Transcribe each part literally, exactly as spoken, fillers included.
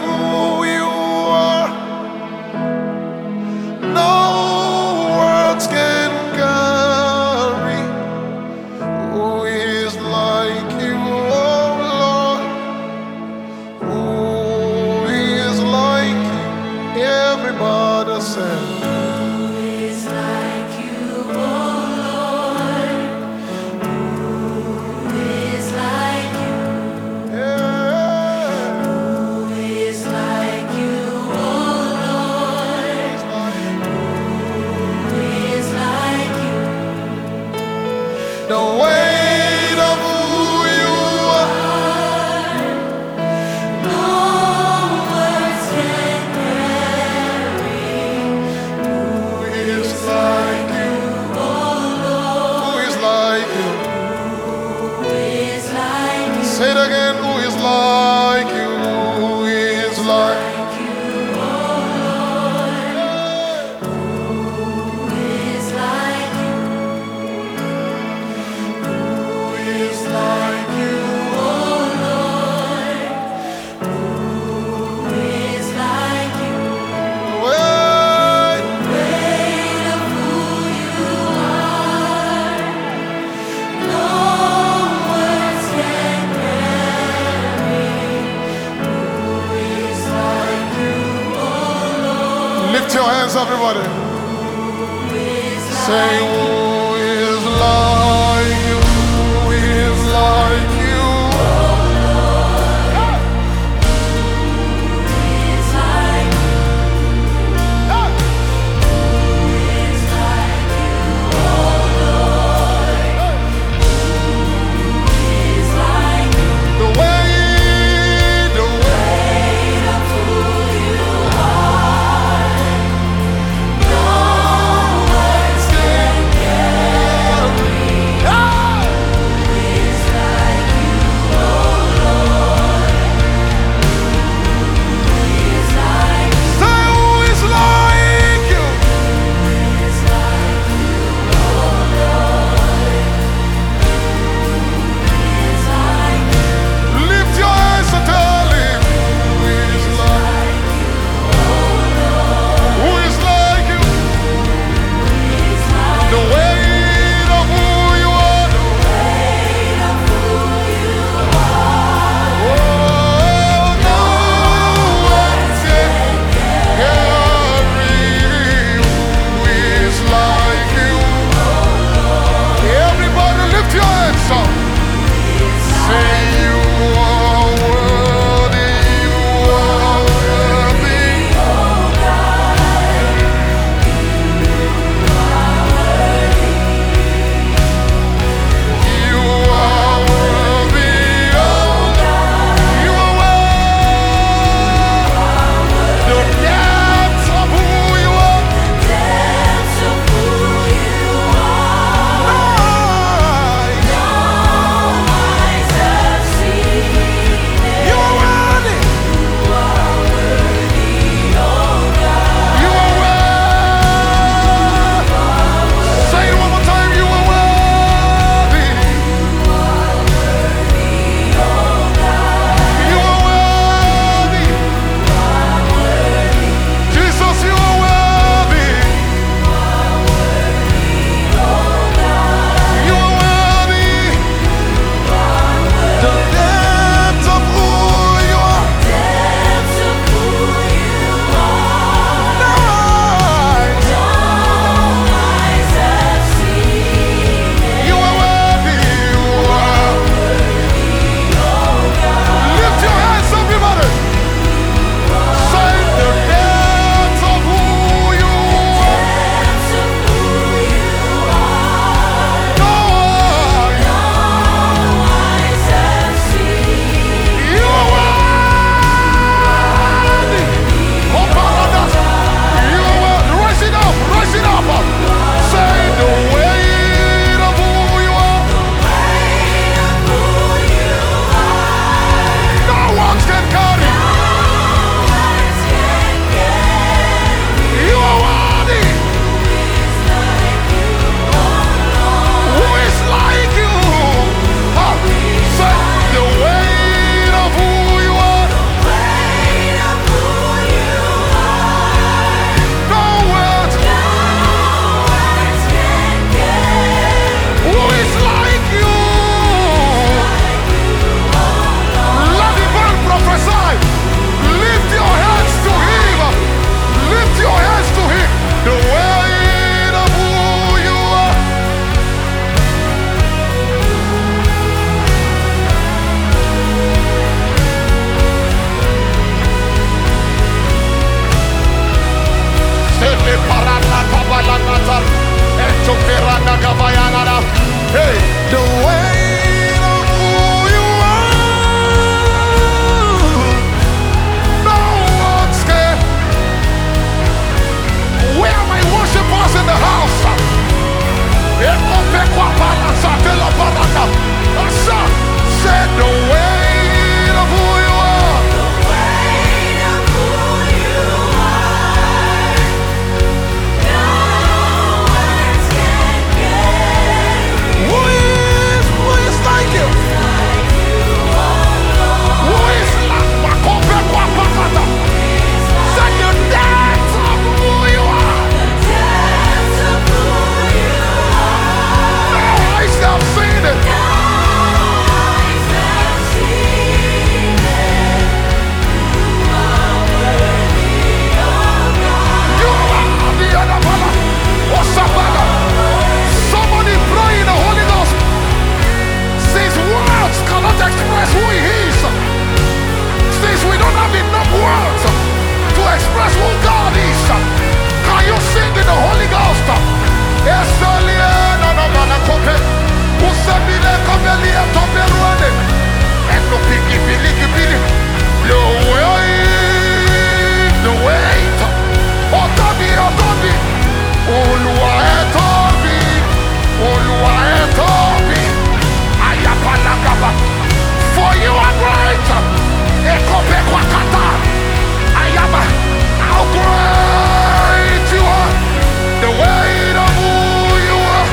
who you are, no words can carry. Who is like you, oh Lord? Who is like you? Everybody say. The weight of who you are, no words can carry. who is like you, Oh Lord, who is like you. who is like you? Say it again, who is like you, who is like Like you, oh Lord, who is like you? Who is like you, oh Lord? Who is like you? weight. Weight of who you are, no words can carry. Who is like you, oh Lord? Lift your hands, everybody. Who is Say, like who is like you, who is like you. is like you? Is like you, oh Lord? Is like you? The weight, the weight. Weight of who you are, no words can carry. Hey, the weight of who you are. No one's scared. Where are my worshipers in the house? Said the weight of who you are. Weight of who you are. No words can carry. Who is, who is like you? Like you, oh Lord. Who is like Makopekwapakata? Say the depth of who you are. The depths of who you are. No eyes have seen it. No eyes have seen it. You are worthy, oh God. You are the other brother. What's up, brother? Somebody pray in the Holy Ghost. Since words cannot express who he is, since we don't have enough words to express who God is, can you sing in the Holy Ghost? Esoliena na manakope, usabile kabelia toberuane, eno piki piliki pili. The weight, the weight, otobi otobi, Olúwa ẹ tóbi, Olúwa ẹ tóbi, ayapalagaba. For you are great, ekopekwakata, ayaba. How great you are, the weight of who you are.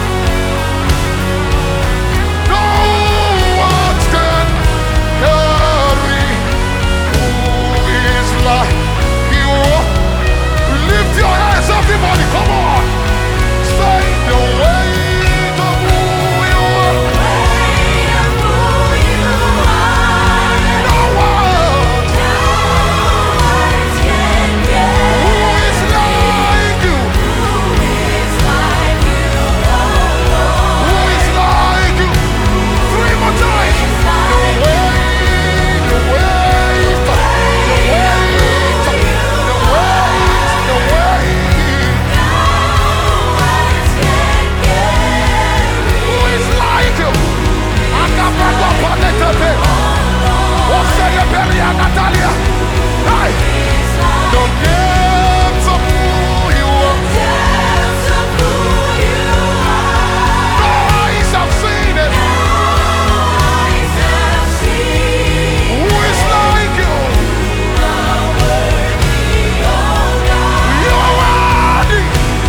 No one can carry. Who is like you? Lift your hands, everybody, come on. Say the weight of who you are. Weight of who you are. No one. No words can carry. Who is like you? Who is like you, oh Lord? Who is like you? Three more times. The weight, the weight, the weight, the weight, the weight. No words can carry. Who is like you? Akapaka panekete. Oseye Beria Natalia. Hey, the depths of who you are. Depths of who you are. No eyes have seen it. Eyes have seen. Who is like you? You are worthy, oh God. You are worthy.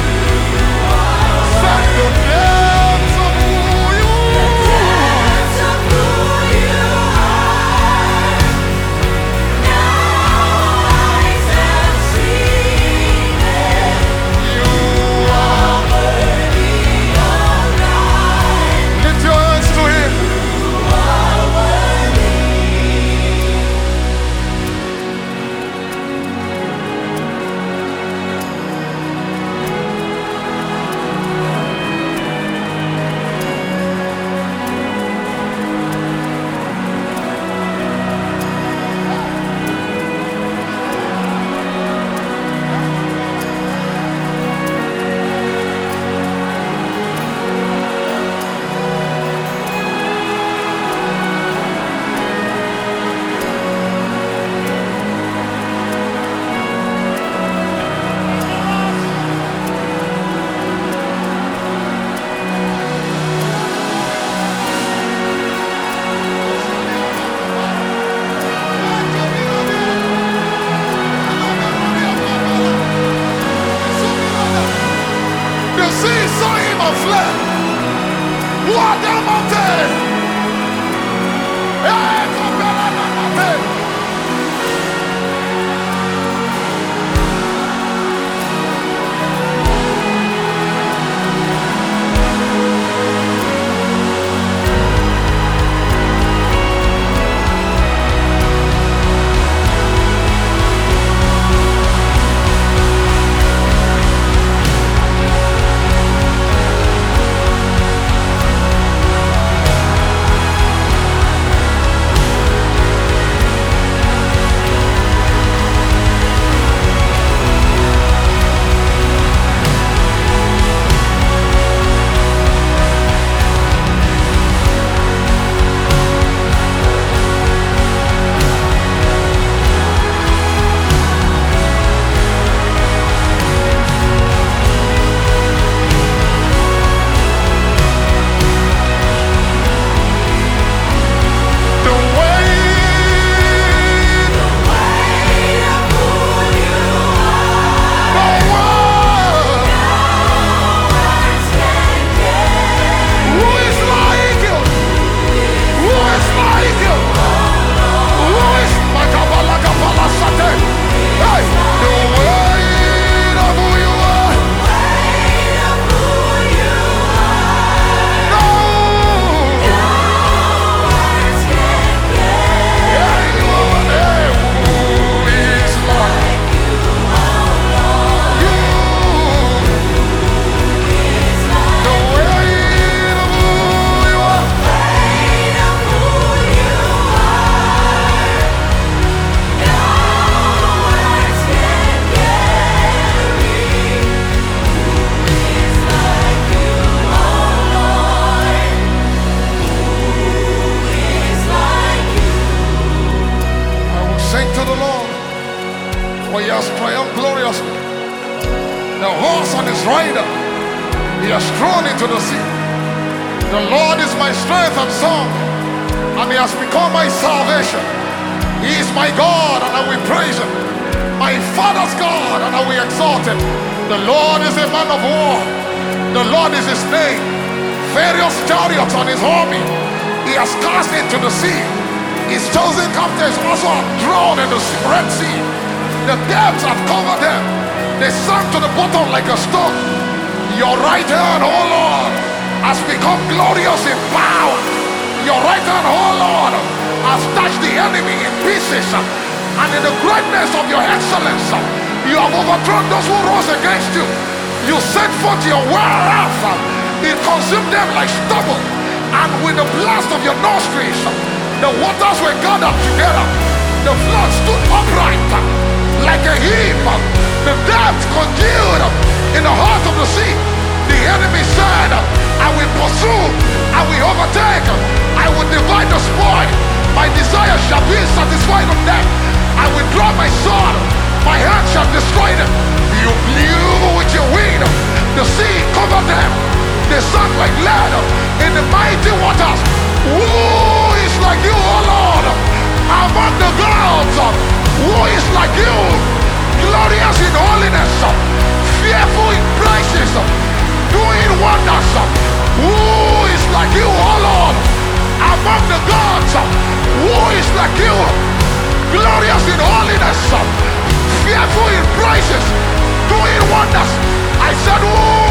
Say the depths of who you are. Depths of who you are. No eyes have seen it. You are. Worthy, oh God. Lift your hands to him. You are worthy. The sea saw him and fled. Who are the mountain? Hey, compare the mountain. For he has triumphed gloriously. The horse and his rider, he has thrown into the sea. The Lord is my strength and song, and he has become my salvation. He is my God, and I will praise him. My Father's God, and I will exalt him. The Lord is a man of war. The Lord is his name. Various chariots on his army he has cast into the sea. His chosen captives also are drowned in the Red Sea. The depths have covered them. They sank to the bottom like a stone. Your right hand, oh Lord, has become glorious in power. Your right hand, oh Lord, has touched the enemy in pieces. And in the greatness of your excellence, you have overthrown those who rose against you. You sent forth your wrath. It consumed them like stubble. And with the blast of your nostrils, the waters were gathered together. The flood stood upright like a heap. The depths congealed in the heart of the sea. The enemy said, I will pursue, I will overtake, I will divide the spoil. My desire shall be satisfied on them. I will draw my sword, my hand shall destroy them. You blew with your wind, the sea covered them. They sank like lead in the mighty waters. Who is like you, O Lord, among the gods? Who is like you, glorious in holiness, fearful in praises, doing wonders? Who is like you, O Lord, among the gods? Who is like you, glorious in holiness, fearful in praises, doing wonders? I said, who?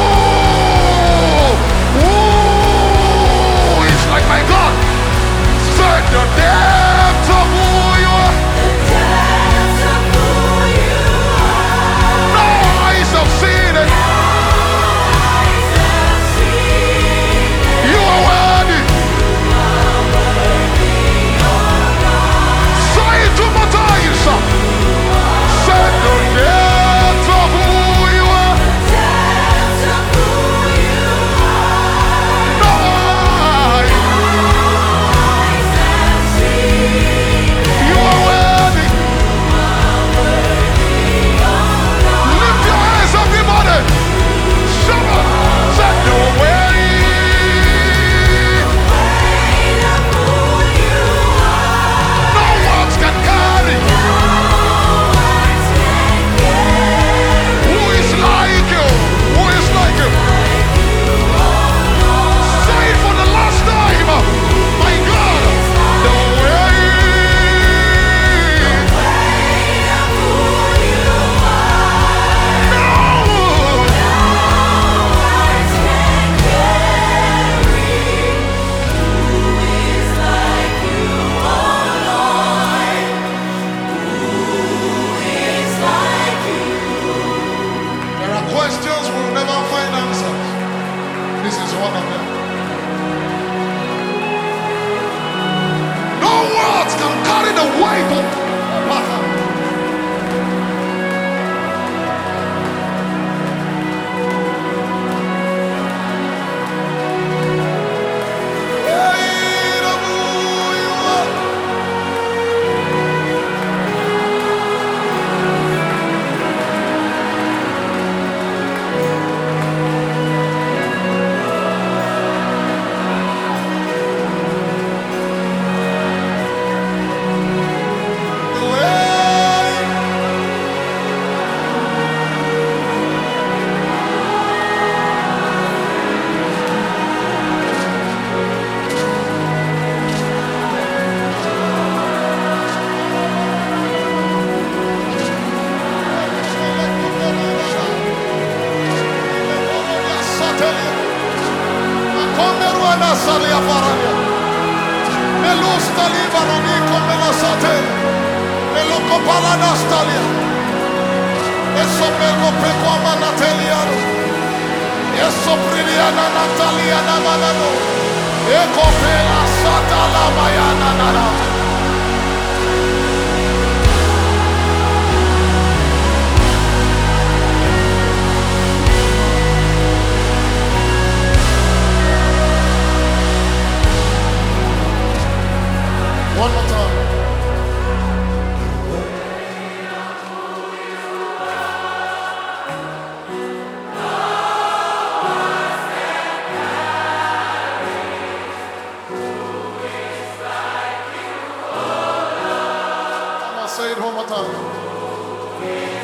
Who is like my God? Search the depths of who you are. The depths of who you are. No eyes have seen it. No eyes have seen it. You are worthy. You are worthy, oh God. Say it two more times. Search the depths of who you are. The depths of who you are. No eyes. You are worthy. Lift your hands, everybody. Shabbat. Set the way. No words can carry. Who is like you? Who is like you? Say it for the last time. My God. The way. There are questions we'll never find answers. This is one of them. No words can carry the weight of weight of who you are. The way. Eso Priliana Natalia Namanano. Eko Pela Satala Mayana Nana. One more time. Say it one more time.